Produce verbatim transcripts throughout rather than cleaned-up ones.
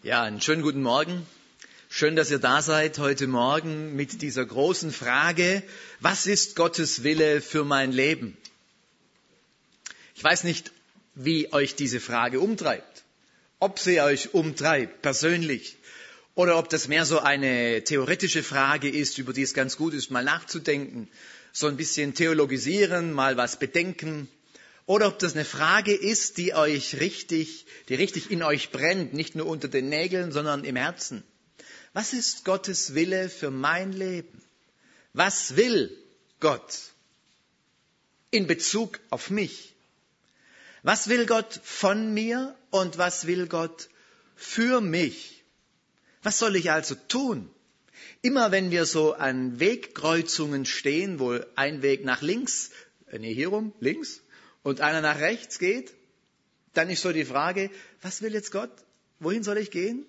Ja, einen schönen guten Morgen. Schön, dass ihr da seid heute Morgen mit dieser großen Frage, was ist Gottes Wille für mein Leben? Ich weiß nicht, wie euch diese Frage umtreibt, ob sie euch umtreibt persönlich oder ob das mehr so eine theoretische Frage ist, über die es ganz gut ist, mal nachzudenken, so ein bisschen theologisieren, mal was bedenken. Oder ob das eine Frage ist, die euch richtig, die richtig in euch brennt, nicht nur unter den Nägeln, sondern im Herzen. Was ist Gottes Wille für mein Leben? Was will Gott in Bezug auf mich? Was will Gott von mir und was will Gott für mich? Was soll ich also tun? Immer wenn wir so an Wegkreuzungen stehen, wo ein Weg nach links, nee, hier rum, links, und einer nach rechts geht, dann ist so die Frage, was will jetzt Gott? Wohin soll ich gehen?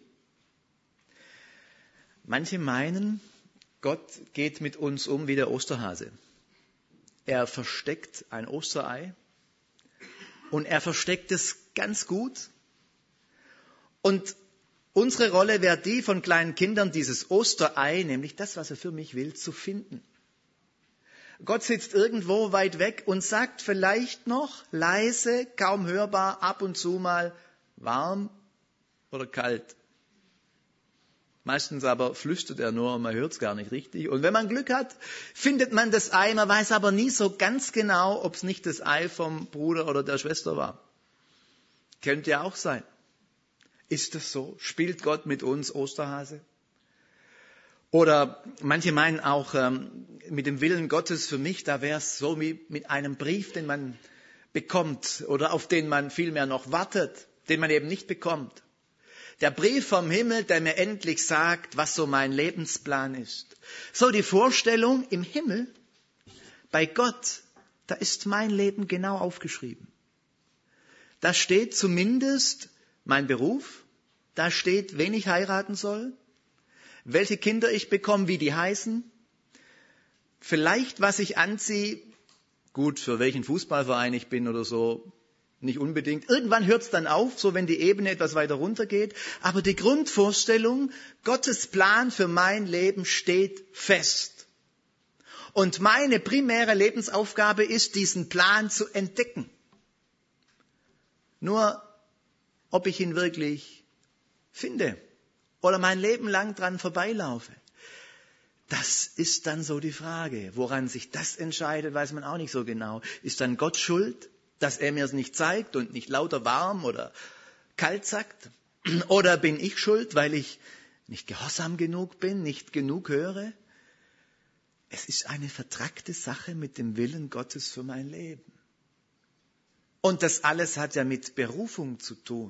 Manche meinen, Gott geht mit uns um wie der Osterhase. Er versteckt ein Osterei und er versteckt es ganz gut. Und unsere Rolle wäre die von kleinen Kindern, dieses Osterei, nämlich das, was er für mich will, zu finden. Gott sitzt irgendwo weit weg und sagt vielleicht noch leise, kaum hörbar, ab und zu mal warm oder kalt. Meistens aber flüstert er nur und man hört es gar nicht richtig. Und wenn man Glück hat, findet man das Ei, man weiß aber nie so ganz genau, ob es nicht das Ei vom Bruder oder der Schwester war. Könnte ja auch sein. Ist das so? Spielt Gott mit uns Osterhase? Oder manche meinen auch, ähm, mit dem Willen Gottes für mich, da wäre es so wie mit einem Brief, den man bekommt oder auf den man vielmehr noch wartet, den man eben nicht bekommt. Der Brief vom Himmel, der mir endlich sagt, was so mein Lebensplan ist. So die Vorstellung im Himmel, bei Gott, da ist mein Leben genau aufgeschrieben. Da steht zumindest mein Beruf, da steht, wen ich heiraten soll, welche Kinder ich bekomme, wie die heißen, vielleicht was ich anziehe, gut, für welchen Fußballverein ich bin oder so, nicht unbedingt. Irgendwann hört es dann auf, so wenn die Ebene etwas weiter runter geht. Aber die Grundvorstellung, Gottes Plan für mein Leben steht fest. Und meine primäre Lebensaufgabe ist, diesen Plan zu entdecken. Nur, ob ich ihn wirklich finde oder mein Leben lang dran vorbeilaufe, das ist dann so die Frage. Woran sich das entscheidet, weiß man auch nicht so genau. Ist dann Gott schuld, dass er mir es nicht zeigt und nicht lauter warm oder kalt sagt? Oder bin ich schuld, weil ich nicht gehorsam genug bin, nicht genug höre? Es ist eine vertrackte Sache mit dem Willen Gottes für mein Leben. Und das alles hat ja mit Berufung zu tun.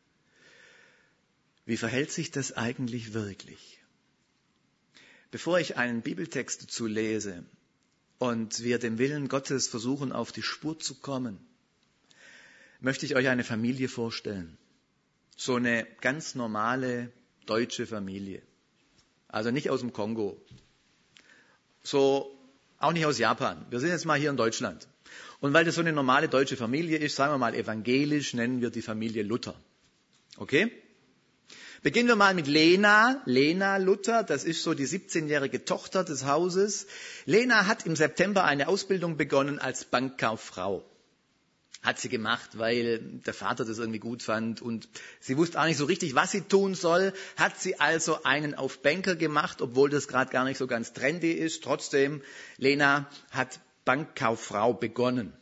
Wie verhält sich das eigentlich wirklich? Bevor ich einen Bibeltext dazu lese und wir dem Willen Gottes versuchen, auf die Spur zu kommen, möchte ich euch eine Familie vorstellen. So eine ganz normale deutsche Familie. Also nicht aus dem Kongo. So auch nicht aus Japan. Wir sind jetzt mal hier in Deutschland. Und weil das so eine normale deutsche Familie ist, sagen wir mal evangelisch, nennen wir die Familie Luther. Okay? Beginnen wir mal mit Lena, Lena Luther, das ist so die siebzehnjährige Tochter des Hauses. Lena hat im September eine Ausbildung begonnen als Bankkauffrau. Hat sie gemacht, weil der Vater das irgendwie gut fand und sie wusste auch nicht so richtig, was sie tun soll. Hat sie also einen auf Banker gemacht, obwohl das gerade gar nicht so ganz trendy ist. Trotzdem, Lena hat Bankkauffrau begonnen.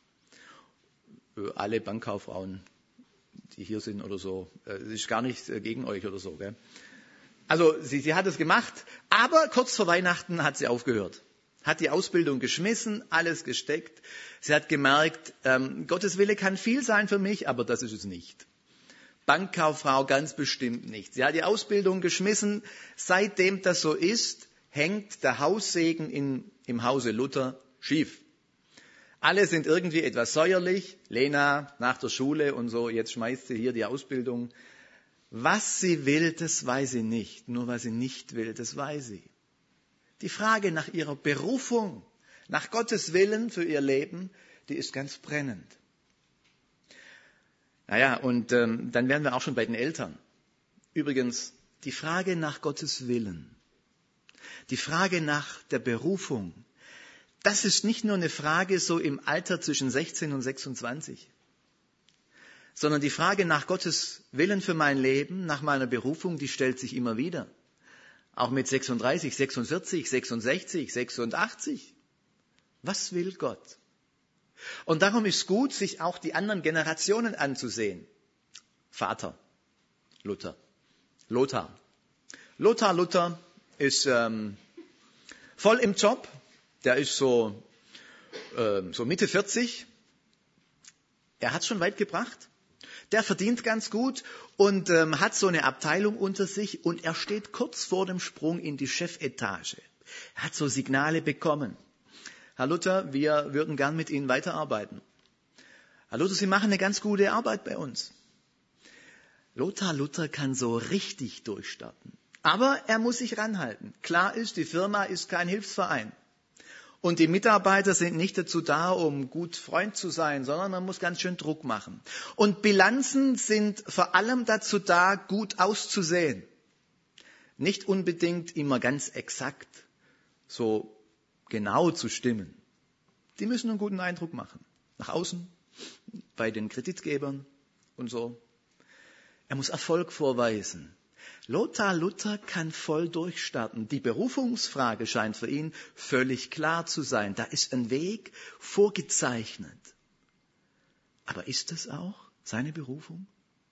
Alle Bankkauffrauen, die hier sind oder so. Das ist gar nicht gegen euch oder so. Gell? Also sie, sie hat es gemacht, aber kurz vor Weihnachten hat sie aufgehört. Hat die Ausbildung geschmissen, alles gesteckt. Sie hat gemerkt, ähm, Gottes Wille kann viel sein für mich, aber das ist es nicht. Bankkauffrau ganz bestimmt nicht. Sie hat die Ausbildung geschmissen. Seitdem das so ist, hängt der Haussegen in, im Hause Luther schief. Alle sind irgendwie etwas säuerlich. Lena nach der Schule und so, jetzt schmeißt sie hier die Ausbildung. Was sie will, das weiß sie nicht. Nur was sie nicht will, das weiß sie. Die Frage nach ihrer Berufung, nach Gottes Willen für ihr Leben, die ist ganz brennend. Naja, und ähm, dann wären wir auch schon bei den Eltern. Übrigens, die Frage nach Gottes Willen, die Frage nach der Berufung, das ist nicht nur eine Frage so im Alter zwischen sechzehn und sechsundzwanzig, sondern die Frage nach Gottes Willen für mein Leben, nach meiner Berufung, die stellt sich immer wieder. Auch mit sechsunddreißig, sechsundvierzig, sechsundsechzig, sechsundachtzig. Was will Gott? Und darum ist gut, sich auch die anderen Generationen anzusehen. Vater, Luther. Lothar. Lothar Luther ist ähm, voll im Job. Der ist so, ähm, so Mitte vierzig. Er hat es schon weit gebracht. Der verdient ganz gut und ähm, hat so eine Abteilung unter sich und er steht kurz vor dem Sprung in die Chefetage. Er hat so Signale bekommen. Herr Luther, wir würden gern mit Ihnen weiterarbeiten. Herr Luther, Sie machen eine ganz gute Arbeit bei uns. Lothar Luther kann so richtig durchstarten. Aber er muss sich ranhalten. Klar ist, die Firma ist kein Hilfsverein. Und die Mitarbeiter sind nicht dazu da, um gut Freund zu sein, sondern man muss ganz schön Druck machen. Und Bilanzen sind vor allem dazu da, gut auszusehen. Nicht unbedingt immer ganz exakt, so genau zu stimmen. Die müssen einen guten Eindruck machen. Nach außen, bei den Kreditgebern und so. Er muss Erfolg vorweisen. Lothar Luther kann voll durchstarten. Die Berufungsfrage scheint für ihn völlig klar zu sein. Da ist ein Weg vorgezeichnet. Aber ist das auch seine Berufung?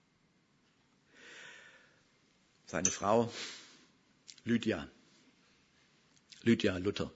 Seine Frau Lydia. Lydia Luther.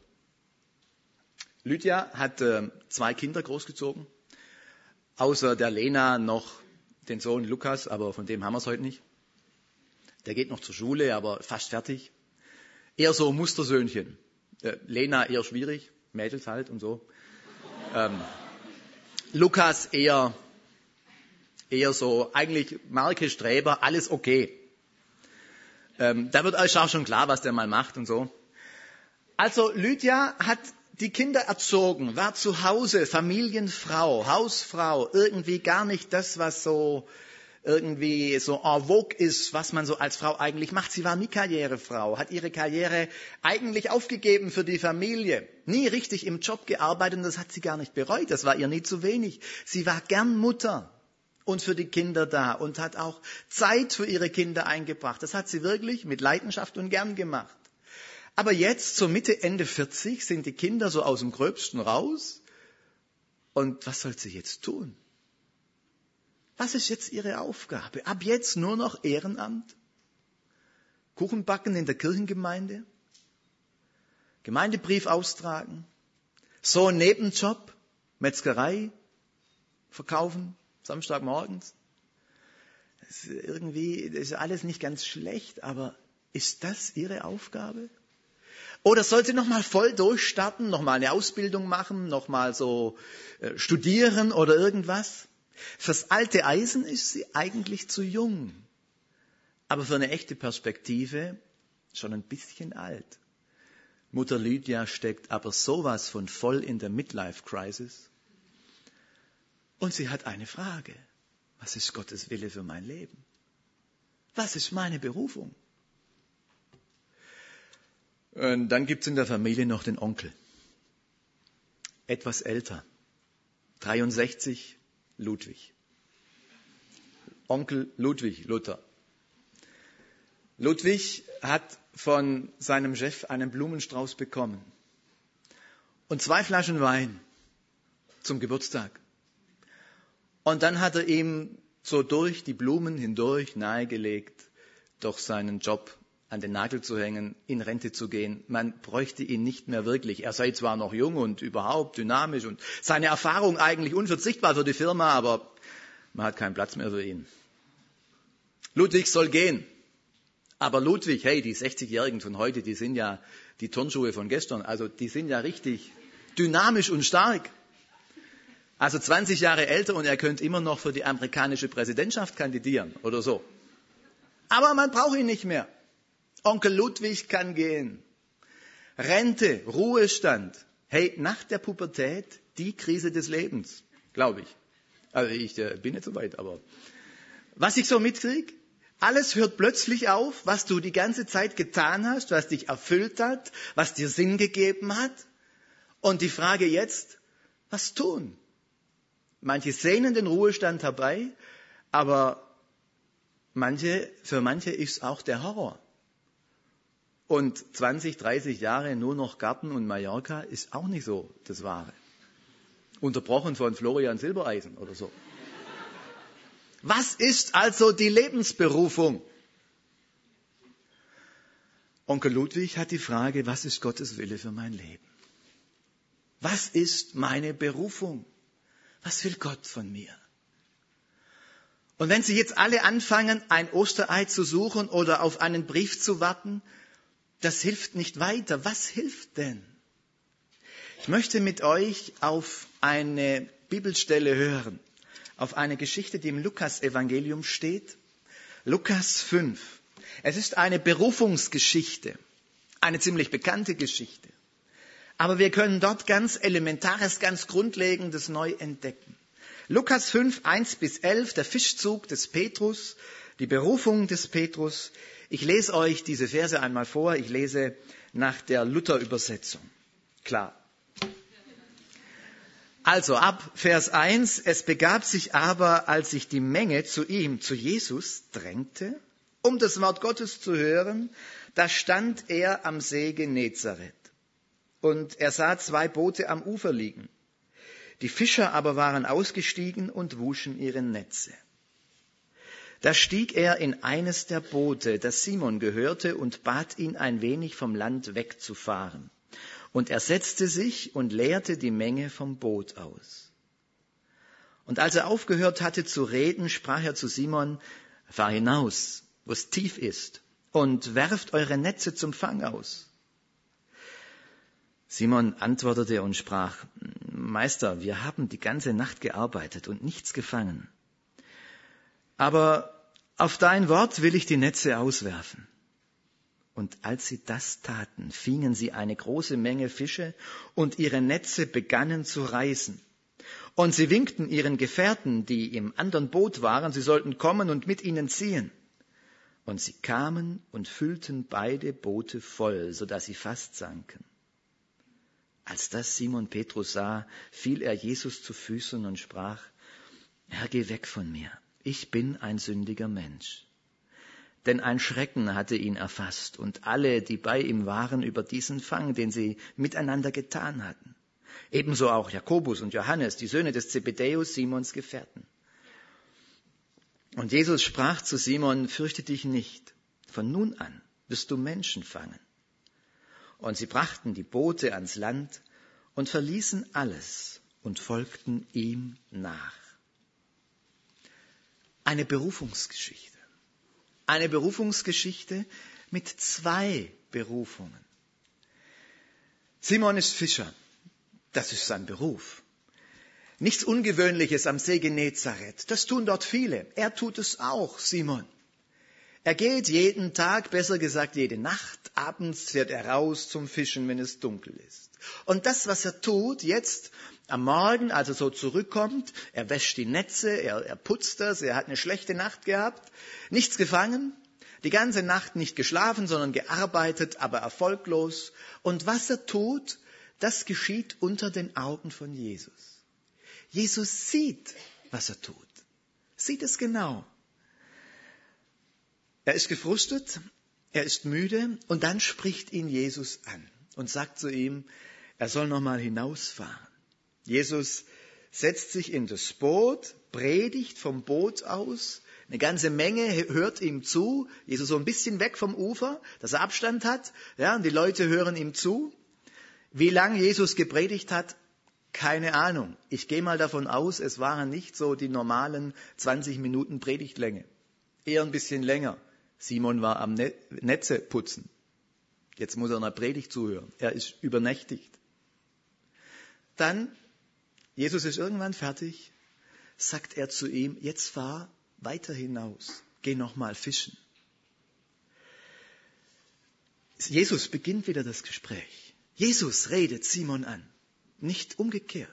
Lydia hat äh, zwei Kinder großgezogen. Außer der Lena noch den Sohn Lukas, aber von dem haben wir es heute nicht. Der geht noch zur Schule, aber fast fertig. Eher so Mustersöhnchen. Äh, Lena eher schwierig, Mädels halt und so. Ähm, Lukas eher, eher so, eigentlich Marke Streber, alles okay. Ähm, da wird euch auch schon klar, was der mal macht und so. Also Lydia hat die Kinder erzogen, war zu Hause, Familienfrau, Hausfrau, irgendwie gar nicht das, was so irgendwie so en vogue ist, was man so als Frau eigentlich macht. Sie war nie Karrierefrau, hat ihre Karriere eigentlich aufgegeben für die Familie, nie richtig im Job gearbeitet und das hat sie gar nicht bereut, das war ihr nie zu wenig. Sie war gern Mutter und für die Kinder da und hat auch Zeit für ihre Kinder eingebracht. Das hat sie wirklich mit Leidenschaft und gern gemacht. Aber jetzt, so Mitte, Ende vierzig, sind die Kinder so aus dem Gröbsten raus. Und was soll sie jetzt tun? Was ist jetzt ihre Aufgabe? Ab jetzt nur noch Ehrenamt? Kuchen backen in der Kirchengemeinde? Gemeindebrief austragen? So ein Nebenjob? Metzgerei? Verkaufen? Samstagmorgens? Das ist irgendwie, das ist alles nicht ganz schlecht, aber ist das ihre Aufgabe? Oder soll sie nochmal voll durchstarten, nochmal eine Ausbildung machen, nochmal so äh, studieren oder irgendwas? Fürs alte Eisen ist sie eigentlich zu jung. Aber für eine echte Perspektive schon ein bisschen alt. Mutter Lydia steckt aber sowas von voll in der Midlife-Crisis. Und sie hat eine Frage. Was ist Gottes Wille für mein Leben? Was ist meine Berufung? Und dann gibt es in der Familie noch den Onkel. Etwas älter. dreiundsechzig, Ludwig. Onkel Ludwig Luther. Ludwig hat von seinem Chef einen Blumenstrauß bekommen. Und zwei Flaschen Wein zum Geburtstag. Und dann hat er ihm so durch die Blumen hindurch nahegelegt, doch seinen Job an den Nagel zu hängen, in Rente zu gehen. Man bräuchte ihn nicht mehr wirklich. Er sei zwar noch jung und überhaupt dynamisch und seine Erfahrung eigentlich unverzichtbar für die Firma, aber man hat keinen Platz mehr für ihn. Ludwig soll gehen. Aber Ludwig, hey, die sechzigjährigen von heute, die sind ja die Turnschuhe von gestern. Also die sind ja richtig dynamisch und stark. Also zwanzig Jahre älter und er könnte immer noch für die amerikanische Präsidentschaft kandidieren oder so. Aber man braucht ihn nicht mehr. Onkel Ludwig kann gehen. Rente, Ruhestand. Hey, nach der Pubertät die Krise des Lebens, glaube ich. Also ich äh, bin nicht so weit, aber was ich so mitkriege, Alles hört plötzlich auf, was du die ganze Zeit getan hast, was dich erfüllt hat, was dir Sinn gegeben hat. Und die Frage jetzt, was tun? Manche sehnen den Ruhestand herbei, aber manche, für manche ist auch der Horror. Und zwanzig, dreißig Jahre nur noch Garten und Mallorca ist auch nicht so das Wahre. Unterbrochen von Florian Silbereisen oder so. Was ist also die Lebensberufung? Onkel Ludwig hat die Frage, was ist Gottes Wille für mein Leben? Was ist meine Berufung? Was will Gott von mir? Und wenn Sie jetzt alle anfangen, ein Osterei zu suchen oder auf einen Brief zu warten, das hilft nicht weiter. Was hilft denn? Ich möchte mit euch auf eine Bibelstelle hören, auf eine Geschichte, die im Lukas-Evangelium steht. Lukas fünf. Es ist eine Berufungsgeschichte, eine ziemlich bekannte Geschichte. Aber wir können dort ganz Elementares, ganz Grundlegendes neu entdecken. Lukas fünf, eins bis elf, der Fischzug des Petrus, die Berufung des Petrus. Ich lese euch diese Verse einmal vor. Ich lese nach der Luther-Übersetzung. Klar. Also ab Vers eins, es begab sich aber, als sich die Menge zu ihm, zu Jesus drängte, um das Wort Gottes zu hören, da stand er am See Genezareth. Und er sah zwei Boote am Ufer liegen. Die Fischer aber waren ausgestiegen und wuschen ihre Netze. Da stieg er in eines der Boote, das Simon gehörte, und bat ihn, ein wenig vom Land wegzufahren. Und er setzte sich und leerte die Menge vom Boot aus. Und als er aufgehört hatte zu reden, sprach er zu Simon, fahr hinaus, wo es tief ist, und werft eure Netze zum Fang aus. Simon antwortete und sprach, Meister, wir haben die ganze Nacht gearbeitet und nichts gefangen. Aber auf dein Wort will ich die Netze auswerfen. Und als sie das taten, fingen sie eine große Menge Fische und ihre Netze begannen zu reißen. Und sie winkten ihren Gefährten, die im anderen Boot waren, sie sollten kommen und mit ihnen ziehen. Und sie kamen und füllten beide Boote voll, sodass sie fast sanken. Als das Simon Petrus sah, fiel er Jesus zu Füßen und sprach, Herr, geh weg von mir, ich bin ein sündiger Mensch. Denn ein Schrecken hatte ihn erfasst und alle, die bei ihm waren, über diesen Fang, den sie miteinander getan hatten. Ebenso auch Jakobus und Johannes, die Söhne des Zebedäus, Simons Gefährten. Und Jesus sprach zu Simon, fürchte dich nicht, von nun an wirst du Menschen fangen. Und sie brachten die Boote ans Land und verließen alles und folgten ihm nach. Eine Berufungsgeschichte. Eine Berufungsgeschichte mit zwei Berufungen. Simon ist Fischer. Das ist sein Beruf. Nichts Ungewöhnliches am See Genezareth. Das tun dort viele. Er tut es auch, Simon. Er geht jeden Tag, besser gesagt jede Nacht, abends fährt er raus zum Fischen, wenn es dunkel ist. Und das, was er tut jetzt am Morgen, als er so zurückkommt, er wäscht die Netze, er, er putzt das, er hat eine schlechte Nacht gehabt, nichts gefangen, die ganze Nacht nicht geschlafen, sondern gearbeitet, aber erfolglos. Und was er tut, das geschieht unter den Augen von Jesus. Jesus sieht, was er tut, sieht es genau. Er ist gefrustet, er ist müde und dann spricht ihn Jesus an und sagt zu ihm, er soll nochmal hinausfahren. Jesus setzt sich in das Boot, predigt vom Boot aus, eine ganze Menge hört ihm zu, Jesus so ein bisschen weg vom Ufer, dass er Abstand hat, ja, und die Leute hören ihm zu. Wie lange Jesus gepredigt hat, keine Ahnung. Ich gehe mal davon aus, es waren nicht so die normalen zwanzig Minuten Predigtlänge, eher ein bisschen länger. Simon war am Netze putzen. Jetzt muss er einer Predigt zuhören. Er ist übernächtigt. Dann, Jesus ist irgendwann fertig, sagt er zu ihm, jetzt fahr weiter hinaus. Geh nochmal fischen. Jesus beginnt wieder das Gespräch. Jesus redet Simon an, nicht umgekehrt.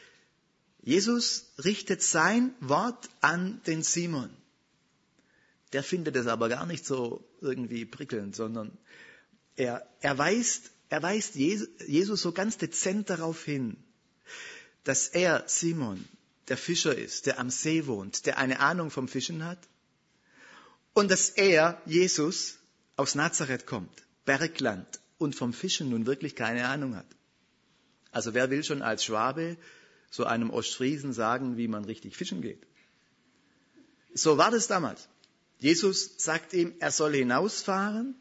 Jesus richtet sein Wort an den Simon. der findet es aber gar nicht so irgendwie prickelnd, sondern er, er weist, er weist Jesus so ganz dezent darauf hin, dass er, Simon, der Fischer ist, der am See wohnt, der eine Ahnung vom Fischen hat und dass er, Jesus, aus Nazareth kommt, Bergland und vom Fischen nun wirklich keine Ahnung hat. Also wer will schon als Schwabe so einem Ostfriesen sagen, wie man richtig fischen geht? So war das damals. Jesus sagt ihm, er soll hinausfahren.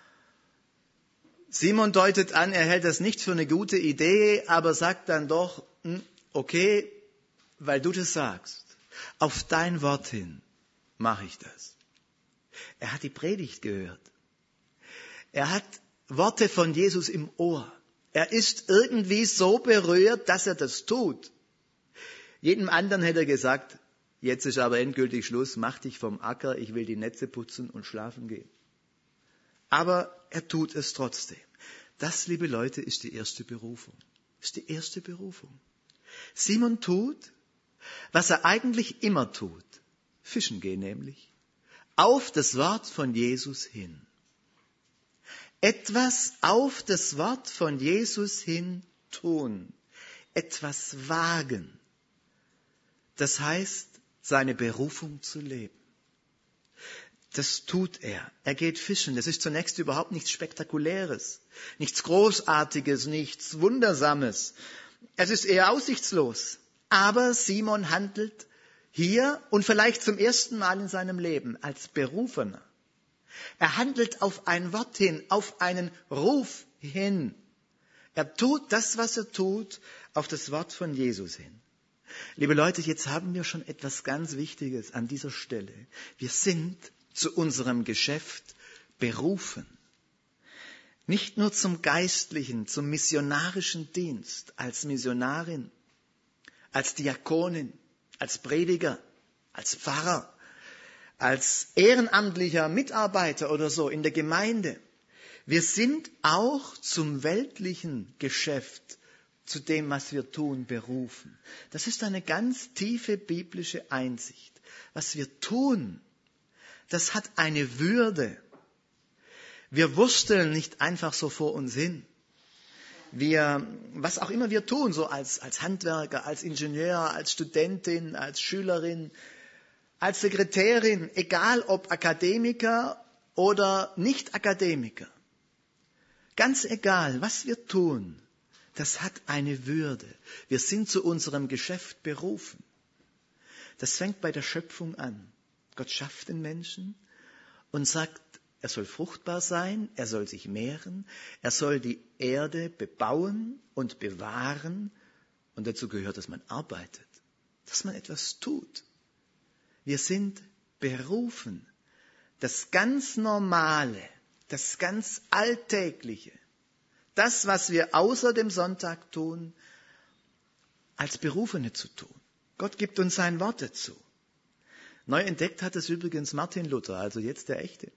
Simon deutet an, er hält das nicht für eine gute Idee, aber sagt dann doch, okay, weil du das sagst, auf dein Wort hin mache ich das. Er hat die Predigt gehört. Er hat Worte von Jesus im Ohr. Er ist irgendwie so berührt, dass er das tut. Jedem anderen hätte er gesagt, jetzt ist aber endgültig Schluss, mach dich vom Acker, ich will die Netze putzen und schlafen gehen. Aber er tut es trotzdem. Das, liebe Leute, ist die erste Berufung. Ist die erste Berufung. Simon tut, was er eigentlich immer tut. Fischen gehen nämlich. Auf das Wort von Jesus hin. Etwas auf das Wort von Jesus hin tun. Etwas wagen. Das heißt, seine Berufung zu leben. Das tut er. Er geht fischen. Das ist zunächst überhaupt nichts Spektakuläres, nichts Großartiges, nichts Wundersames. Es ist eher aussichtslos. Aber Simon handelt hier und vielleicht zum ersten Mal in seinem Leben als Berufener. Er handelt auf ein Wort hin, auf einen Ruf hin. Er tut das, was er tut, auf das Wort von Jesus hin. Liebe Leute, jetzt haben wir schon etwas ganz Wichtiges an dieser Stelle. Wir sind zu unserem Geschäft berufen. Nicht nur zum geistlichen, zum missionarischen Dienst, als Missionarin, als Diakonin, als Prediger, als Pfarrer, als ehrenamtlicher Mitarbeiter oder so in der Gemeinde. Wir sind auch zum weltlichen Geschäft, zu dem, was wir tun, berufen. Das ist eine ganz tiefe biblische Einsicht. Was wir tun, das hat eine Würde. Wir wursteln nicht einfach so vor uns hin. Wir, was auch immer wir tun, so als, als Handwerker, als Ingenieur, als Studentin, als Schülerin, als Sekretärin, egal ob Akademiker oder Nicht-Akademiker. Ganz egal, was wir tun, das hat eine Würde. Wir sind zu unserem Geschäft berufen. Das fängt bei der Schöpfung an. Gott schafft den Menschen und sagt, er soll fruchtbar sein, er soll sich mehren, er soll die Erde bebauen und bewahren. Und dazu gehört, dass man arbeitet, dass man etwas tut. Wir sind berufen, das ganz Normale, das ganz Alltägliche, das, was wir außer dem Sonntag tun, als Berufene zu tun. Gott gibt uns sein Wort dazu. Neu entdeckt hat es übrigens Martin Luther, also jetzt der Echte.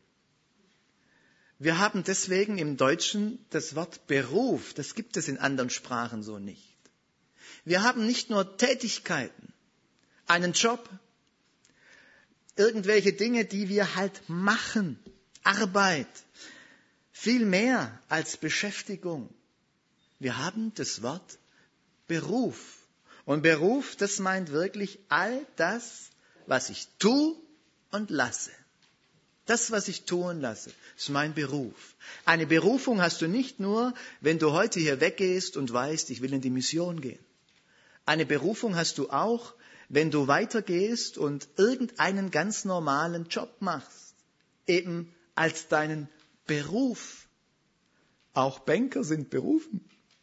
Wir haben deswegen im Deutschen das Wort Beruf, das gibt es in anderen Sprachen so nicht. Wir haben nicht nur Tätigkeiten, einen Job, irgendwelche Dinge, die wir halt machen, Arbeit, viel mehr als Beschäftigung. Wir haben das Wort Beruf. Und Beruf, das meint wirklich all das, was ich tue und lasse. Das, was ich tun lasse, ist mein Beruf. Eine Berufung hast du nicht nur, wenn du heute hier weggehst und weißt, ich will in die Mission gehen. Eine Berufung hast du auch, wenn du weitergehst und irgendeinen ganz normalen Job machst. Eben als deinen Beruf. Auch Banker sind berufen.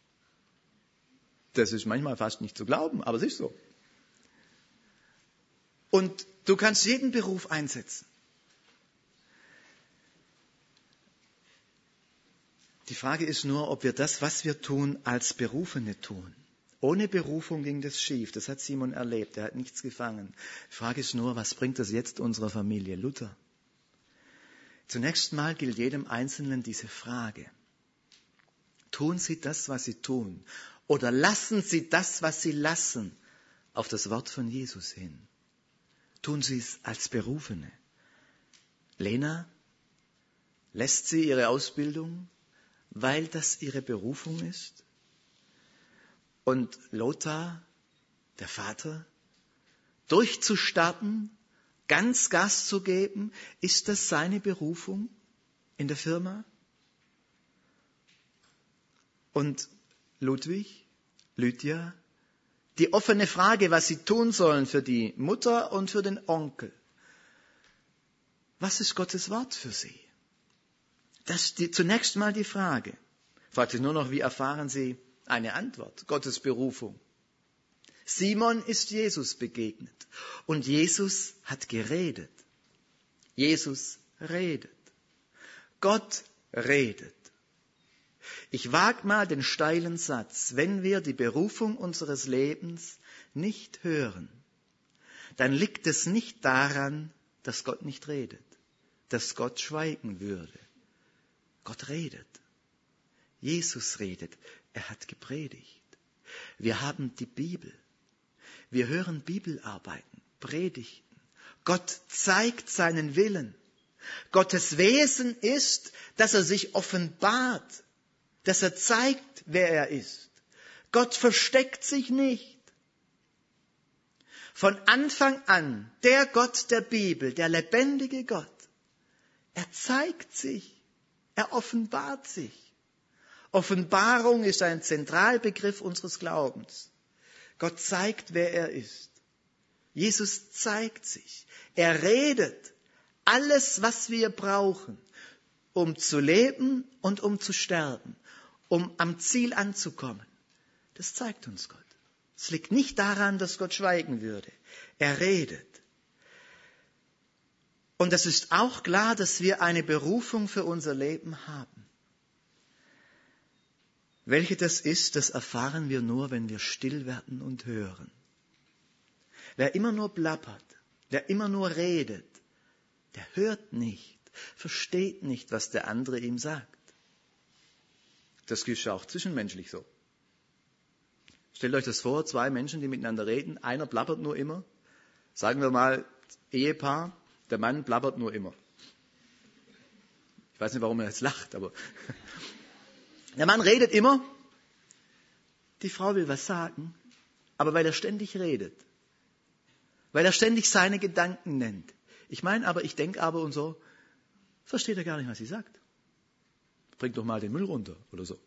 Das ist manchmal fast nicht zu glauben, aber es ist so. Und du kannst jeden Beruf einsetzen. Die Frage ist nur, ob wir das, was wir tun, als Berufene tun. Ohne Berufung ging das schief. Das hat Simon erlebt. Er hat nichts gefangen. Die Frage ist nur, was bringt das jetzt unserer Familie Luther? Zunächst mal gilt jedem Einzelnen diese Frage. Tun Sie das, was Sie tun? Oder lassen Sie das, was Sie lassen, auf das Wort von Jesus hin? Tun Sie es als Berufene. Lena, lässt sie ihre Ausbildung, weil das ihre Berufung ist? Und Lothar, der Vater, durchzustarten, ganz Gas zu geben, ist das seine Berufung in der Firma? Und Ludwig, Lydia, die offene Frage, was sie tun sollen für die Mutter und für den Onkel. Was ist Gottes Wort für sie? Das ist die, zunächst mal die Frage. Fragt sich nur noch, wie erfahren sie eine Antwort? Gottes Berufung. Simon ist Jesus begegnet und Jesus hat geredet. Jesus redet. Gott redet. Ich wage mal den steilen Satz, wenn wir die Berufung unseres Lebens nicht hören, dann liegt es nicht daran, dass Gott nicht redet, dass Gott schweigen würde. Gott redet. Jesus redet. Er hat gepredigt. Wir haben die Bibel. Wir hören Bibelarbeiten, Predigten. Gott zeigt seinen Willen. Gottes Wesen ist, dass er sich offenbart, dass er zeigt, wer er ist. Gott versteckt sich nicht. Von Anfang an, der Gott der Bibel, der lebendige Gott, er zeigt sich, er offenbart sich. Offenbarung ist ein Zentralbegriff unseres Glaubens. Gott zeigt, wer er ist. Jesus zeigt sich. Er redet alles, was wir brauchen, um zu leben und um zu sterben, um am Ziel anzukommen. Das zeigt uns Gott. Es liegt nicht daran, dass Gott schweigen würde. Er redet. Und es ist auch klar, dass wir eine Berufung für unser Leben haben. Welche das ist, das erfahren wir nur, wenn wir still werden und hören. Wer immer nur plappert, wer immer nur redet, der hört nicht, versteht nicht, was der andere ihm sagt. Das ist auch zwischenmenschlich so. Stellt euch das vor, zwei Menschen, die miteinander reden, einer plappert nur immer. Sagen wir mal, Ehepaar, der Mann plappert nur immer. Ich weiß nicht, warum er jetzt lacht, aber der Mann redet immer, die Frau will was sagen, aber weil er ständig redet, weil er ständig seine Gedanken nennt. Ich meine aber, ich denke aber und so, versteht er gar nicht, was sie sagt. Bringt doch mal den Müll runter oder so.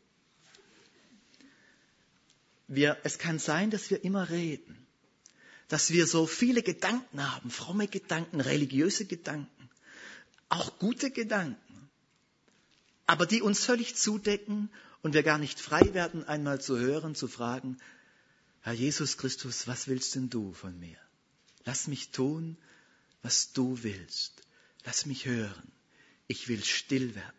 Wir, es kann sein, dass wir immer reden, dass wir so viele Gedanken haben, fromme Gedanken, religiöse Gedanken, auch gute Gedanken, aber die uns völlig zudecken und wir gar nicht frei werden, einmal zu hören, zu fragen, Herr Jesus Christus, was willst denn du von mir? Lass mich tun, was du willst. Lass mich hören. Ich will still werden.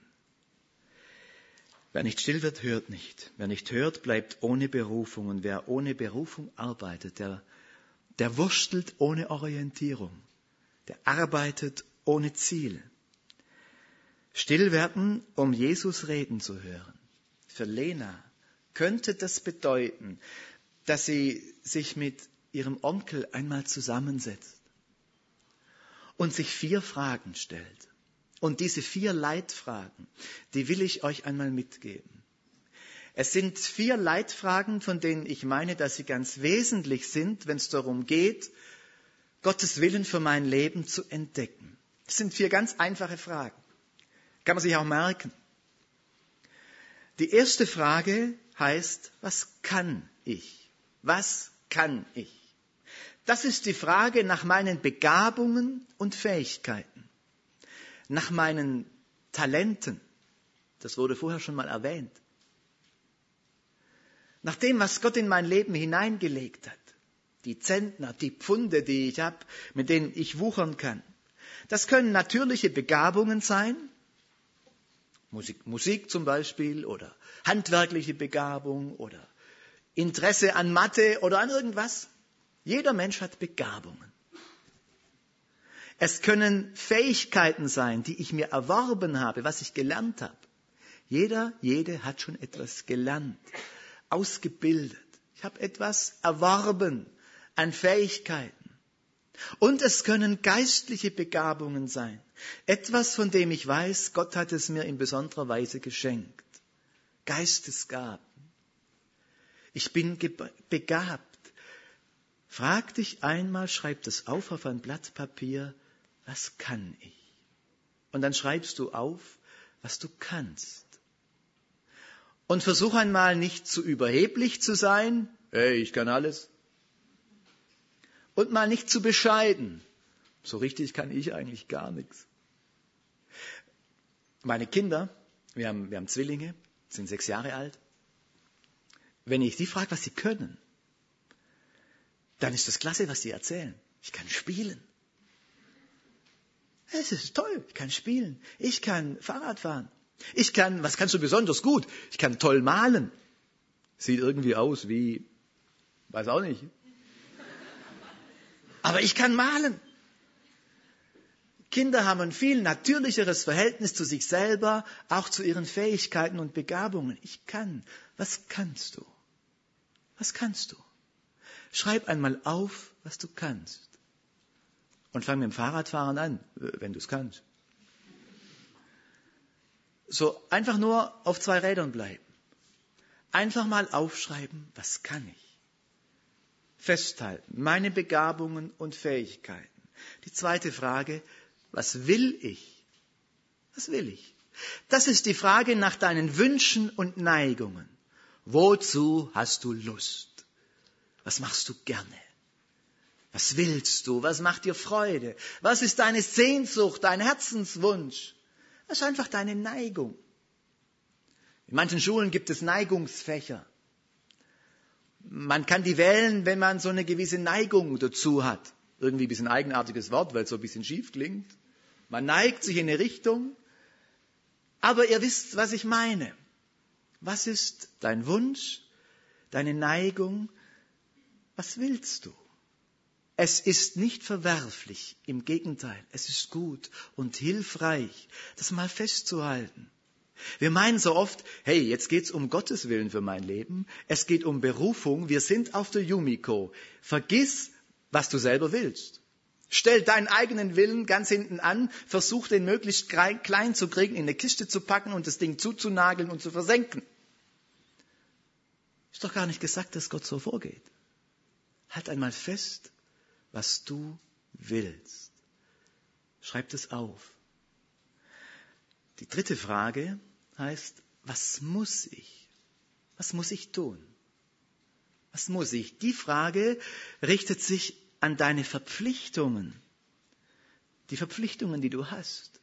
Wer nicht still wird, hört nicht. Wer nicht hört, bleibt ohne Berufung. Und wer ohne Berufung arbeitet, der, der wurstelt ohne Orientierung. Der arbeitet ohne Ziel. Still werden, um Jesus reden zu hören. Für Lena könnte das bedeuten, dass sie sich mit ihrem Onkel einmal zusammensetzt und sich vier Fragen stellt. Und diese vier Leitfragen, die will ich euch einmal mitgeben. Es sind vier Leitfragen, von denen ich meine, dass sie ganz wesentlich sind, wenn es darum geht, Gottes Willen für mein Leben zu entdecken. Es sind vier ganz einfache Fragen. Kann man sich auch merken. Die erste Frage heißt, was kann ich? Was kann ich? Das ist die Frage nach meinen Begabungen und Fähigkeiten, nach meinen Talenten. Das wurde vorher schon mal erwähnt. Nach dem, was Gott in mein Leben hineingelegt hat. Die Zentner, die Pfunde, die ich habe, mit denen ich wuchern kann. Das können natürliche Begabungen sein, Musik, Musik zum Beispiel, oder handwerkliche Begabung, oder Interesse an Mathe oder an irgendwas. Jeder Mensch hat Begabungen. Es können Fähigkeiten sein, die ich mir erworben habe, was ich gelernt habe. Jeder, jede hat schon etwas gelernt, ausgebildet. Ich habe etwas erworben an Fähigkeiten. Und es können geistliche Begabungen sein. Etwas, von dem ich weiß, Gott hat es mir in besonderer Weise geschenkt. Geistesgaben. Ich bin begabt. Frag dich einmal, schreib das auf auf ein Blatt Papier, was kann ich? Und dann schreibst du auf, was du kannst. Und versuch einmal nicht zu überheblich zu sein, hey, ich kann alles. Und mal nicht zu bescheiden, so richtig kann ich eigentlich gar nichts. Meine Kinder, wir haben, wir haben Zwillinge, sind sechs Jahre alt. Wenn ich die frage, was sie können, dann ist das klasse, was sie erzählen. Ich kann spielen. Es ist toll, ich kann spielen. Ich kann Fahrrad fahren. Ich kann, was kannst du besonders gut? Ich kann toll malen. Sieht irgendwie aus wie, weiß auch nicht. Aber ich kann malen. Kinder haben ein viel natürlicheres Verhältnis zu sich selber, auch zu ihren Fähigkeiten und Begabungen. Ich kann. Was kannst du? Was kannst du? Schreib einmal auf, was du kannst. Und fang mit dem Fahrradfahren an, wenn du es kannst. So einfach nur auf zwei Rädern bleiben. Einfach mal aufschreiben, was kann ich? Festhalten, meine Begabungen und Fähigkeiten. Die zweite Frage, was will ich? Was will ich? Das ist die Frage nach deinen Wünschen und Neigungen. Wozu hast du Lust? Was machst du gerne? Was willst du? Was macht dir Freude? Was ist deine Sehnsucht, dein Herzenswunsch? Das ist einfach deine Neigung. In manchen Schulen gibt es Neigungsfächer. Man kann die wählen, wenn man so eine gewisse Neigung dazu hat. Irgendwie ein bisschen eigenartiges Wort, weil es so ein bisschen schief klingt. Man neigt sich in eine Richtung. Aber ihr wisst, was ich meine. Was ist dein Wunsch, deine Neigung? Was willst du? Es ist nicht verwerflich, im Gegenteil, es ist gut und hilfreich, das mal festzuhalten. Wir meinen so oft, hey, jetzt geht's um Gottes Willen für mein Leben, es geht um Berufung, wir sind auf der Yumiko. Vergiss, was du selber willst. Stell deinen eigenen Willen ganz hinten an, versuch den möglichst klein zu kriegen, in eine Kiste zu packen und das Ding zuzunageln und zu versenken. Ist doch gar nicht gesagt, dass Gott so vorgeht. Halt einmal fest, was du willst. Schreib das auf. Die dritte Frage heißt, was muss ich? Was muss ich tun? Was muss ich? Die Frage richtet sich an deine Verpflichtungen. Die Verpflichtungen, die du hast.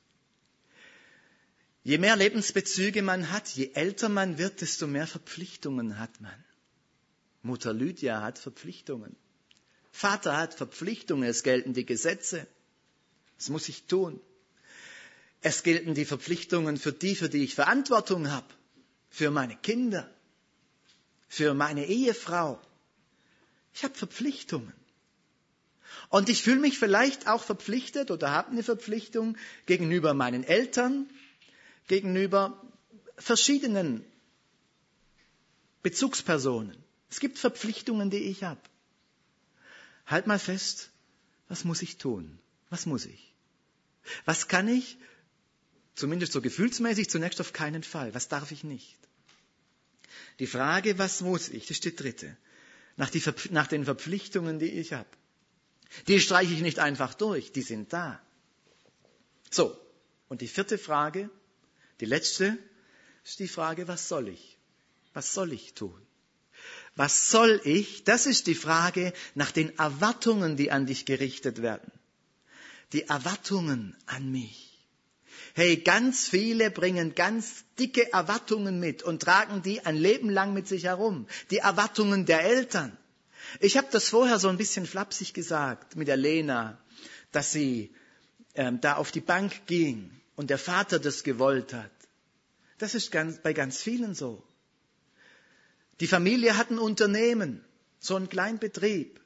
Je mehr Lebensbezüge man hat, je älter man wird, desto mehr Verpflichtungen hat man. Mutter Lydia hat Verpflichtungen. Vater hat Verpflichtungen, es gelten die Gesetze. Was muss ich tun? Es gelten die Verpflichtungen für die, für die ich Verantwortung habe. Für meine Kinder. Für meine Ehefrau. Ich habe Verpflichtungen. Und ich fühle mich vielleicht auch verpflichtet oder habe eine Verpflichtung gegenüber meinen Eltern, gegenüber verschiedenen Bezugspersonen. Es gibt Verpflichtungen, die ich habe. Halt mal fest, was muss ich tun? Was muss ich? Was kann ich, zumindest so gefühlsmäßig, zunächst auf keinen Fall? Was darf ich nicht? Die Frage, was muss ich, das ist die dritte. Nach, die, nach den Verpflichtungen, die ich habe. Die streiche ich nicht einfach durch, die sind da. So, und die vierte Frage, die letzte, ist die Frage, was soll ich? Was soll ich tun? Was soll ich? Das ist die Frage nach den Erwartungen, die an dich gerichtet werden. Die Erwartungen an mich. Hey, ganz viele bringen ganz dicke Erwartungen mit und tragen die ein Leben lang mit sich herum. Die Erwartungen der Eltern. Ich habe das vorher so ein bisschen flapsig gesagt mit der Lena, dass sie ähm, da auf die Bank ging und der Vater das gewollt hat. Das ist ganz, bei ganz vielen so. Die Familie hat ein Unternehmen, so einen kleinen Betrieb.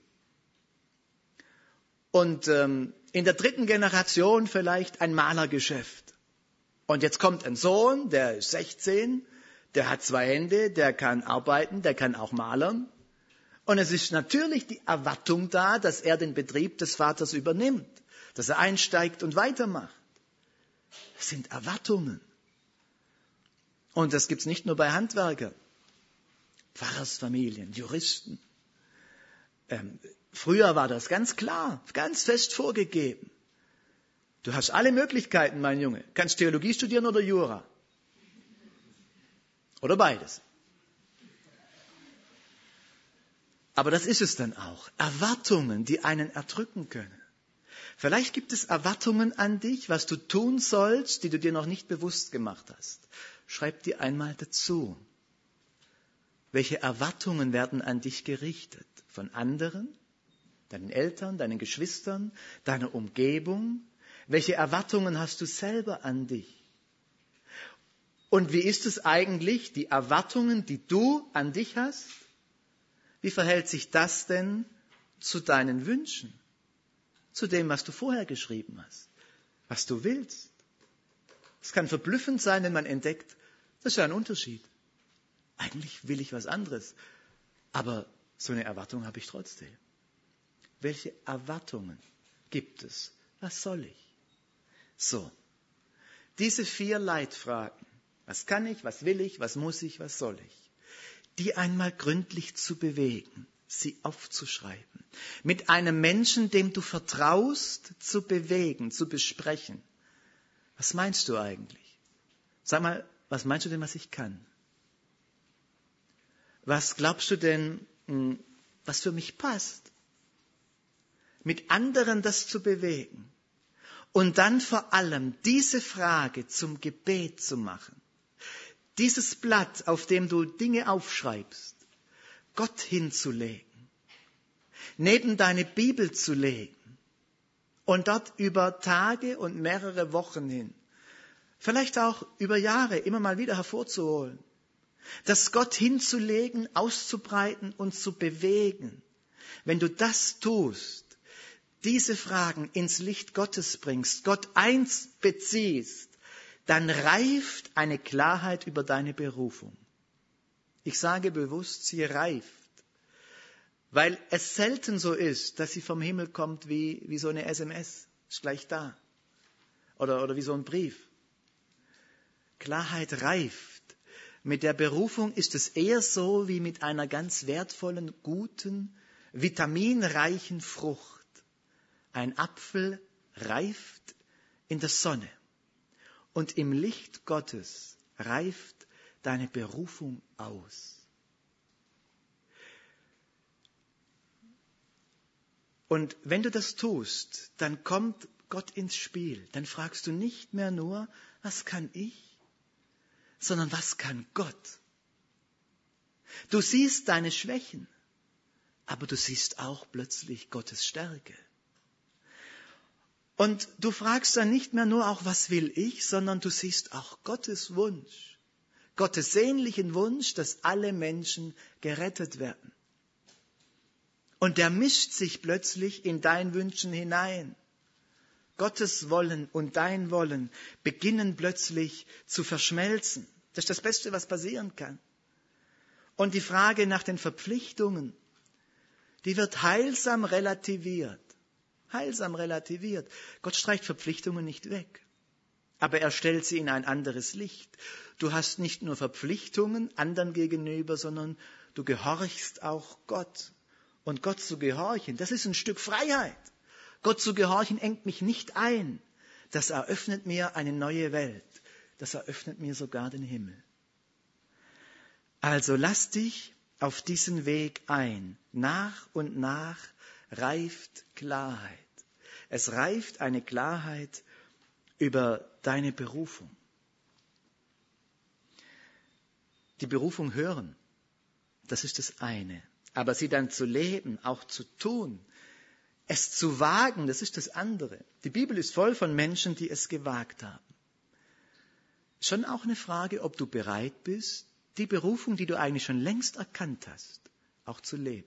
Und ähm, in der dritten Generation vielleicht ein Malergeschäft. Und jetzt kommt ein Sohn, der ist sechzehn, der hat zwei Hände, der kann arbeiten, der kann auch malern. Und es ist natürlich die Erwartung da, dass er den Betrieb des Vaters übernimmt, dass er einsteigt und weitermacht. Das sind Erwartungen. Und das gibt's nicht nur bei Handwerkern, Pfarrersfamilien, Juristen. Ähm, früher war das ganz klar, ganz fest vorgegeben. Du hast alle Möglichkeiten, mein Junge. Kannst Theologie studieren oder Jura. Oder beides. Aber das ist es dann auch. Erwartungen, die einen erdrücken können. Vielleicht gibt es Erwartungen an dich, was du tun sollst, die du dir noch nicht bewusst gemacht hast. Schreib die einmal dazu. Welche Erwartungen werden an dich gerichtet? Von anderen, deinen Eltern, deinen Geschwistern, deiner Umgebung? Welche Erwartungen hast du selber an dich? Und wie ist es eigentlich, die Erwartungen, die du an dich hast? Wie verhält sich das denn zu deinen Wünschen? Zu dem, was du vorher geschrieben hast? Was du willst? Es kann verblüffend sein, wenn man entdeckt, das ist ja ein Unterschied. Eigentlich will ich was anderes, aber so eine Erwartung habe ich trotzdem. Welche Erwartungen gibt es? Was soll ich? So, diese vier Leitfragen, was kann ich, was will ich, was muss ich, was soll ich, die einmal gründlich zu bewegen, sie aufzuschreiben, mit einem Menschen, dem du vertraust, zu bewegen, zu besprechen. Was meinst du eigentlich? Sag mal, was meinst du denn, was ich kann? Was glaubst du denn, was für mich passt? Mit anderen das zu bewegen. Und dann vor allem diese Frage zum Gebet zu machen. Dieses Blatt, auf dem du Dinge aufschreibst, Gott hinzulegen. Neben deine Bibel zu legen. Und dort über Tage und mehrere Wochen hin, vielleicht auch über Jahre immer mal wieder hervorzuholen. Das Gott hinzulegen, auszubreiten und zu bewegen. Wenn du das tust, diese Fragen ins Licht Gottes bringst, Gott einbeziehst, dann reift eine Klarheit über deine Berufung. Ich sage bewusst, sie reift, weil es selten so ist, dass sie vom Himmel kommt wie, wie so eine S M S, ist gleich da, oder, oder wie so ein Brief. Klarheit reift. Mit der Berufung ist es eher so wie mit einer ganz wertvollen, guten, vitaminreichen Frucht. Ein Apfel reift in der Sonne und im Licht Gottes reift deine Berufung aus. Und wenn du das tust, dann kommt Gott ins Spiel. Dann fragst du nicht mehr nur, was kann ich, sondern was kann Gott? Du siehst deine Schwächen, aber du siehst auch plötzlich Gottes Stärke. Und du fragst dann nicht mehr nur auch, was will ich, sondern du siehst auch Gottes Wunsch, Gottes sehnlichen Wunsch, dass alle Menschen gerettet werden. Und der mischt sich plötzlich in dein Wünschen hinein. Gottes Wollen und dein Wollen beginnen plötzlich zu verschmelzen. Das ist das Beste, was passieren kann. Und die Frage nach den Verpflichtungen, die wird heilsam relativiert. Heilsam relativiert. Gott streicht Verpflichtungen nicht weg, aber er stellt sie in ein anderes Licht. Du hast nicht nur Verpflichtungen anderen gegenüber, sondern du gehorchst auch Gott. Und Gott zu gehorchen, das ist ein Stück Freiheit. Gott zu gehorchen engt mich nicht ein. Das eröffnet mir eine neue Welt. Das eröffnet mir sogar den Himmel. Also lass dich auf diesen Weg ein. Nach und nach reift Klarheit. Es reift eine Klarheit über deine Berufung. Die Berufung hören, das ist das eine. Aber sie dann zu leben, auch zu tun, es zu wagen, das ist das andere. Die Bibel ist voll von Menschen, die es gewagt haben. Schon auch eine Frage, ob du bereit bist, die Berufung, die du eigentlich schon längst erkannt hast, auch zu leben.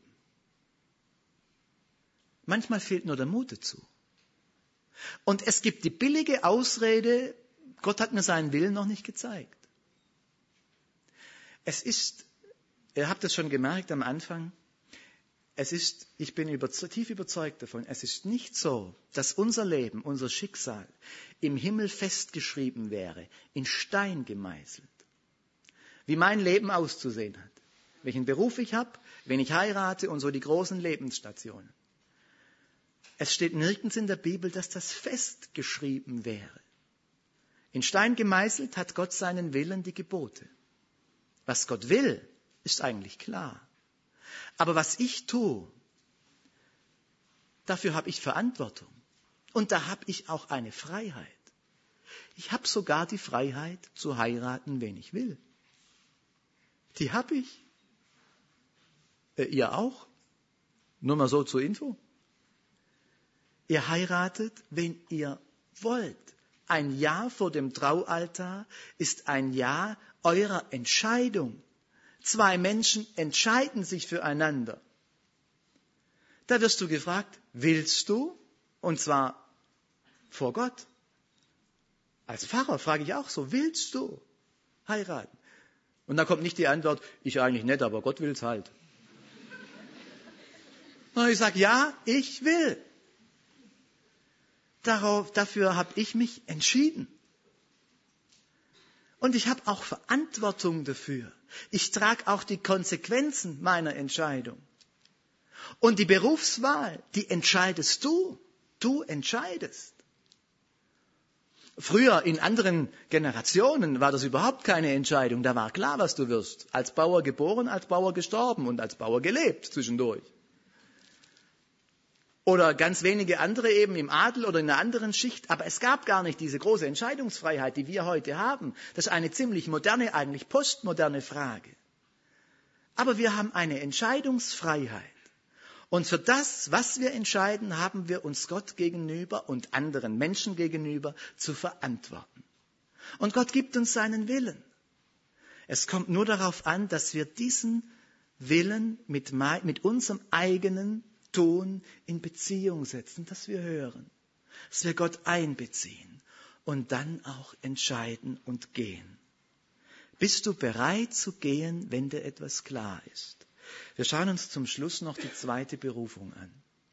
Manchmal fehlt nur der Mut dazu. Und es gibt die billige Ausrede, Gott hat mir seinen Willen noch nicht gezeigt. Es ist, ihr habt es schon gemerkt am Anfang, es ist, ich bin über, tief überzeugt davon, es ist nicht so, dass unser Leben, unser Schicksal im Himmel festgeschrieben wäre, in Stein gemeißelt, wie mein Leben auszusehen hat, welchen Beruf ich habe, wen ich heirate und so die großen Lebensstationen. Es steht nirgends in der Bibel, dass das festgeschrieben wäre. In Stein gemeißelt hat Gott seinen Willen, die Gebote. Was Gott will, ist eigentlich klar. Aber was ich tue, dafür habe ich Verantwortung. Und da habe ich auch eine Freiheit. Ich habe sogar die Freiheit zu heiraten, wen ich will. Die habe ich. Äh, ihr auch? Nur mal so zur Info. Ihr heiratet, wen ihr wollt. Ein Ja vor dem Traualtar ist ein Ja eurer Entscheidung. Zwei Menschen entscheiden sich füreinander. Da wirst du gefragt, willst du? Und zwar vor Gott. Als Pfarrer frage ich auch so, willst du heiraten? Und dann kommt nicht die Antwort, ich eigentlich nicht, aber Gott will's halt. Und ich sage, ja, ich will. Darauf, dafür habe ich mich entschieden. Und ich habe auch Verantwortung dafür. Ich trage auch die Konsequenzen meiner Entscheidung. Und die Berufswahl, die entscheidest du. Du entscheidest. Früher in anderen Generationen war das überhaupt keine Entscheidung. Da war klar, was du wirst. Als Bauer geboren, als Bauer gestorben und als Bauer gelebt zwischendurch. Oder ganz wenige andere eben im Adel oder in einer anderen Schicht. Aber es gab gar nicht diese große Entscheidungsfreiheit, die wir heute haben. Das ist eine ziemlich moderne, eigentlich postmoderne Frage. Aber wir haben eine Entscheidungsfreiheit. Und für das, was wir entscheiden, haben wir uns Gott gegenüber und anderen Menschen gegenüber zu verantworten. Und Gott gibt uns seinen Willen. Es kommt nur darauf an, dass wir diesen Willen mit, mit unserem eigenen Tun in Beziehung setzen, dass wir hören, dass wir Gott einbeziehen und dann auch entscheiden und gehen. Bist du bereit zu gehen, wenn dir etwas klar ist? Wir schauen uns zum Schluss noch die zweite Berufung an.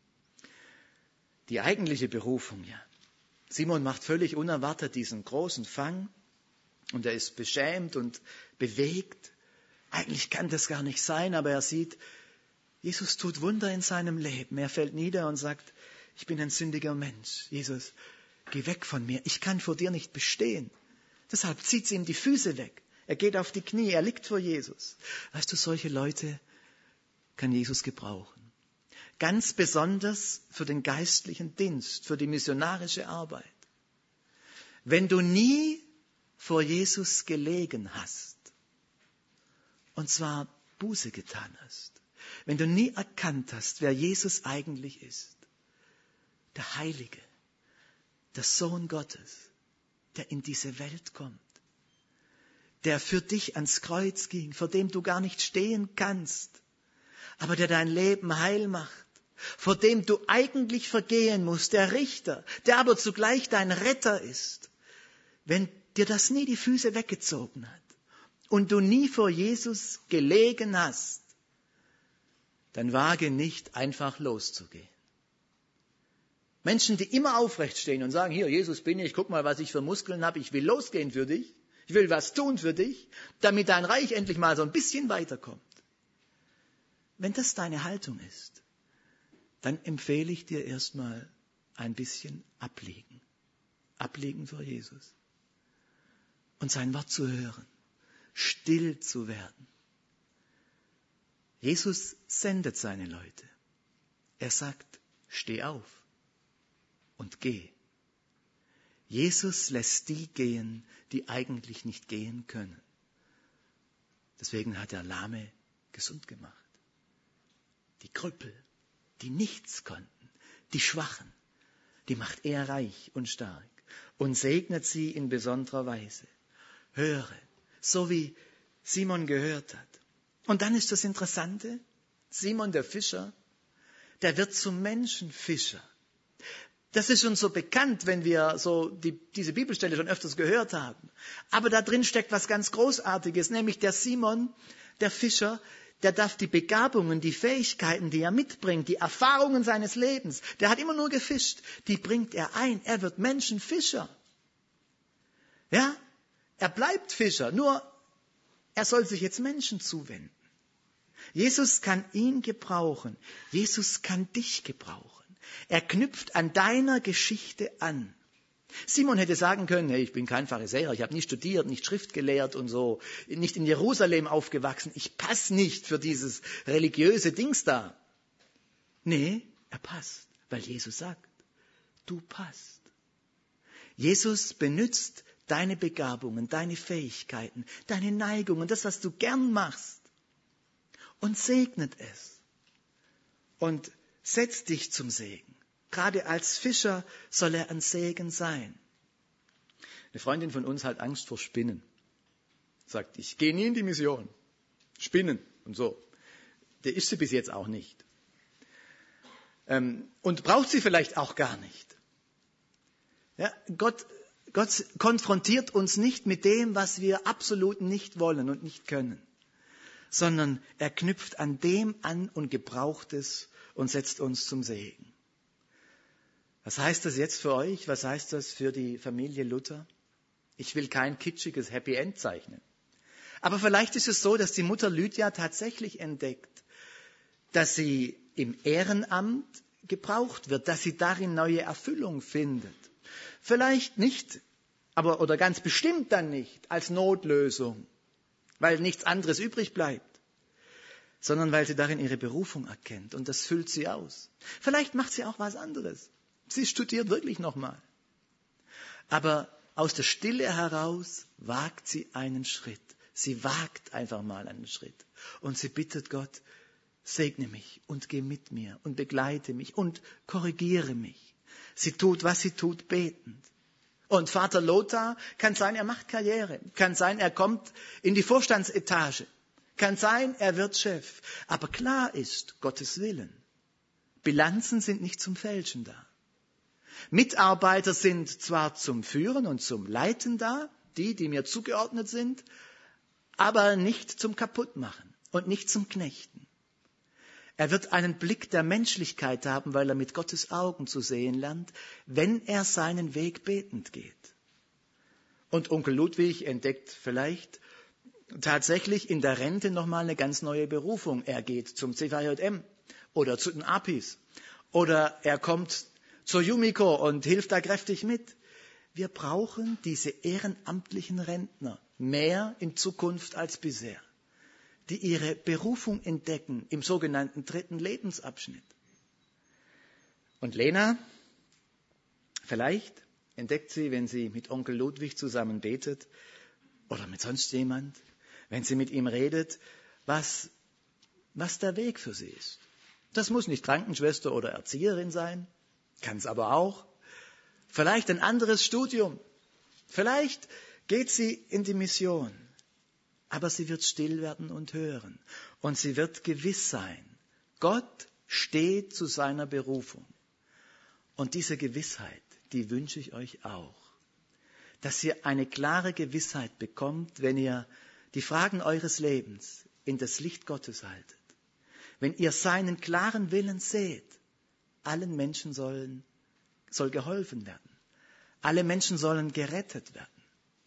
Die eigentliche Berufung, ja. Simon macht völlig unerwartet diesen großen Fang und er ist beschämt und bewegt. Eigentlich kann das gar nicht sein, aber er sieht, Jesus tut Wunder in seinem Leben. Er fällt nieder und sagt, ich bin ein sündiger Mensch. Jesus, geh weg von mir. Ich kann vor dir nicht bestehen. Deshalb zieht sie ihm die Füße weg. Er geht auf die Knie. Er liegt vor Jesus. Weißt du, solche Leute kann Jesus gebrauchen. Ganz besonders für den geistlichen Dienst, für die missionarische Arbeit. Wenn du nie vor Jesus gelegen hast, und zwar Buße getan hast, wenn du nie erkannt hast, wer Jesus eigentlich ist, der Heilige, der Sohn Gottes, der in diese Welt kommt, der für dich ans Kreuz ging, vor dem du gar nicht stehen kannst, aber der dein Leben heil macht, vor dem du eigentlich vergehen musst, der Richter, der aber zugleich dein Retter ist, wenn dir das nie die Füße weggezogen hat und du nie vor Jesus gelegen hast, dann wage nicht, einfach loszugehen. Menschen, die immer aufrecht stehen und sagen, hier, Jesus bin ich, guck mal, was ich für Muskeln habe, ich will losgehen für dich, ich will was tun für dich, damit dein Reich endlich mal so ein bisschen weiterkommt. Wenn das deine Haltung ist, dann empfehle ich dir erstmal ein bisschen abliegen. Abliegen vor Jesus. Und sein Wort zu hören. Still zu werden. Jesus sendet seine Leute. Er sagt, steh auf und geh. Jesus lässt die gehen, die eigentlich nicht gehen können. Deswegen hat er Lahme gesund gemacht. Die Krüppel, die nichts konnten, die Schwachen, die macht er reich und stark und segnet sie in besonderer Weise. Höre, so wie Simon gehört hat. Und dann ist das Interessante, Simon der Fischer, der wird zum Menschenfischer. Das ist uns so bekannt, wenn wir so die, diese Bibelstelle schon öfters gehört haben. Aber da drin steckt was ganz Großartiges, nämlich der Simon, der Fischer, der darf die Begabungen, die Fähigkeiten, die er mitbringt, die Erfahrungen seines Lebens, der hat immer nur gefischt, die bringt er ein. Er wird Menschenfischer. Ja, er bleibt Fischer, nur er soll sich jetzt Menschen zuwenden. Jesus kann ihn gebrauchen. Jesus kann dich gebrauchen. Er knüpft an deiner Geschichte an. Simon hätte sagen können, hey, ich bin kein Pharisäer, ich habe nicht studiert, nicht Schrift gelehrt und so, nicht in Jerusalem aufgewachsen, ich passe nicht für dieses religiöse Dings da. Nee, er passt, weil Jesus sagt, du passt. Jesus benutzt deine Begabungen, deine Fähigkeiten, deine Neigungen, das, was du gern machst und segnet es und setzt dich zum Segen. Gerade als Fischer soll er ein Segen sein. Eine Freundin von uns hat Angst vor Spinnen. Sagt, ich gehe nie in die Mission. Spinnen und so. Der ist sie bis jetzt auch nicht. Ähm, und braucht sie vielleicht auch gar nicht. Ja, Gott, Gott konfrontiert uns nicht mit dem, was wir absolut nicht wollen und nicht können, sondern er knüpft an dem an und gebraucht es und setzt uns zum Segen. Was heißt das jetzt für euch? Was heißt das für die Familie Luther? Ich will kein kitschiges Happy End zeichnen. Aber vielleicht ist es so, dass die Mutter Lydia tatsächlich entdeckt, dass sie im Ehrenamt gebraucht wird, dass sie darin neue Erfüllung findet. Vielleicht nicht, aber oder ganz bestimmt dann nicht als Notlösung, weil nichts anderes übrig bleibt, sondern weil sie darin ihre Berufung erkennt und das füllt sie aus. Vielleicht macht sie auch was anderes. Sie studiert wirklich nochmal. Aber aus der Stille heraus wagt sie einen Schritt. Sie wagt einfach mal einen Schritt. Und sie bittet Gott, segne mich und geh mit mir und begleite mich und korrigiere mich. Sie tut, was sie tut, betend. Und Vater Lothar, kann sein, er macht Karriere. Kann sein, er kommt in die Vorstandsetage. Kann sein, er wird Chef. Aber klar ist, Gottes Willen. Bilanzen sind nicht zum Fälschen da. Mitarbeiter sind zwar zum Führen und zum Leiten da, die, die mir zugeordnet sind, aber nicht zum Kaputtmachen und nicht zum Knechten. Er wird einen Blick der Menschlichkeit haben, weil er mit Gottes Augen zu sehen lernt, wenn er seinen Weg betend geht. Und Onkel Ludwig entdeckt vielleicht tatsächlich in der Rente nochmal eine ganz neue Berufung. Er geht zum C V J M oder zu den A P Is oder er kommt zur Yumiko und hilft da kräftig mit. Wir brauchen diese ehrenamtlichen Rentner mehr in Zukunft als bisher, die ihre Berufung entdecken im sogenannten dritten Lebensabschnitt. Und Lena, vielleicht entdeckt sie, wenn sie mit Onkel Ludwig zusammen betet oder mit sonst jemand, wenn sie mit ihm redet, was, was der Weg für sie ist. Das muss nicht Krankenschwester oder Erzieherin sein. Kann es aber auch. Vielleicht ein anderes Studium. Vielleicht geht sie in die Mission. Aber sie wird still werden und hören. Und sie wird gewiss sein. Gott steht zu seiner Berufung. Und diese Gewissheit, die wünsche ich euch auch. Dass ihr eine klare Gewissheit bekommt, wenn ihr die Fragen eures Lebens in das Licht Gottes haltet. Wenn ihr seinen klaren Willen seht. Allen Menschen sollen, soll geholfen werden. Alle Menschen sollen gerettet werden.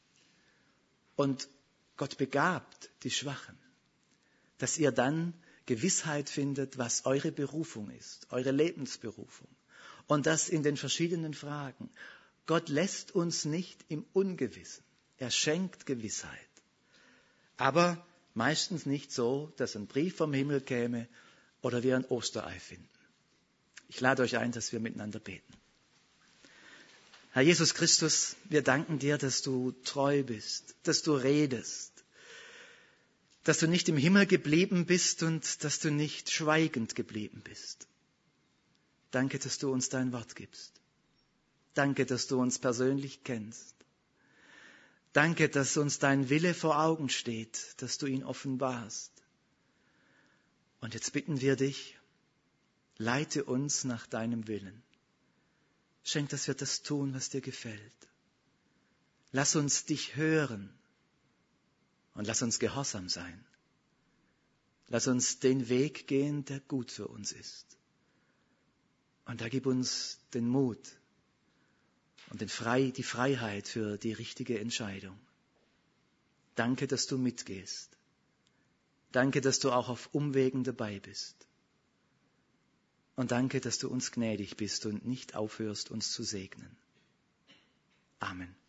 Und Gott begabt die Schwachen, dass ihr dann Gewissheit findet, was eure Berufung ist, eure Lebensberufung. Und das in den verschiedenen Fragen. Gott lässt uns nicht im Ungewissen. Er schenkt Gewissheit. Aber meistens nicht so, dass ein Brief vom Himmel käme oder wir ein Osterei finden. Ich lade euch ein, dass wir miteinander beten. Herr Jesus Christus, wir danken dir, dass du treu bist, dass du redest, dass du nicht im Himmel geblieben bist und dass du nicht schweigend geblieben bist. Danke, dass du uns dein Wort gibst. Danke, dass du uns persönlich kennst. Danke, dass uns dein Wille vor Augen steht, dass du ihn offenbarst. Und jetzt bitten wir dich, leite uns nach deinem Willen. Schenk, dass wir das tun, was dir gefällt. Lass uns dich hören und lass uns gehorsam sein. Lass uns den Weg gehen, der gut für uns ist. Und da gib uns den Mut und den Frei, die Freiheit für die richtige Entscheidung. Danke, dass du mitgehst. Danke, dass du auch auf Umwegen dabei bist. Und danke, dass du uns gnädig bist und nicht aufhörst, uns zu segnen. Amen.